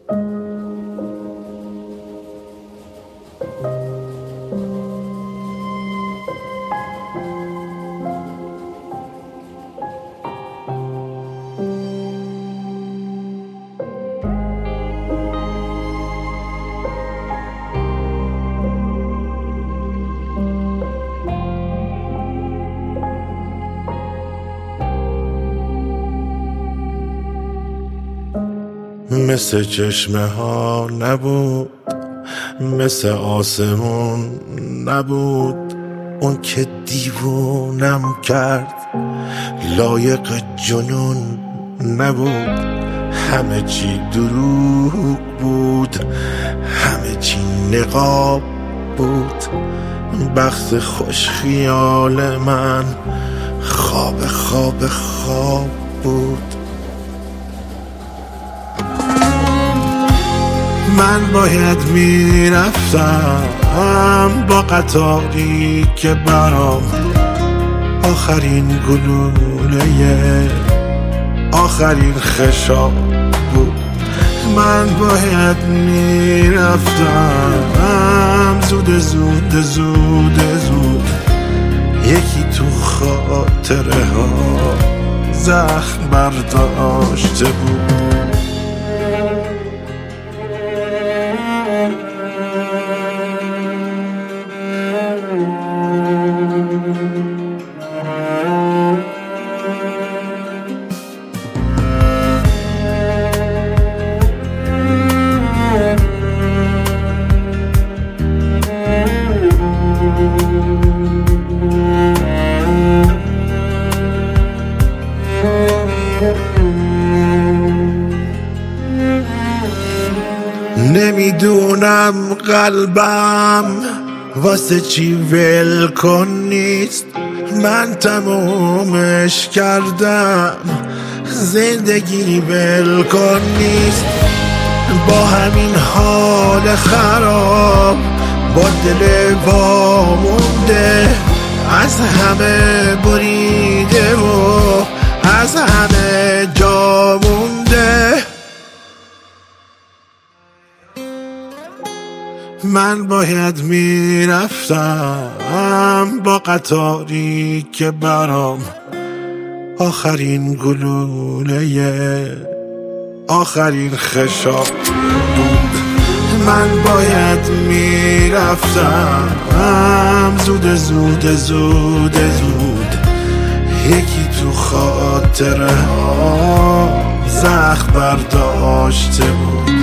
مثل چشمه ها نبود، مثل آسمون نبود، اون که دیوونم کرد لایق جنون نبود. همه چی دروغ بود، همه چی نقاب بود، بخت خوش خیال من خواب خواب خواب بود. من باید میرفتم با قطاری که برام آخرین گلوله آخرین خشاب بود. من باید میرفتم زود زود زود زود، یکی تو خاطره ها زخم برداشته بود. نمیدونم قلبم واسه چی ولکن نیست، من تمومش کردم زندگی ولکن نیست. با همین حال خراب با دل وامونده، از همه بریده و از همه جا مونده. من باید میرفتم با قطاری که برام آخرین گلوله آخرین خشاب بود. من باید میرفتم زود زود زود زود، یکی تو خاطره ها زخم برداشته بود.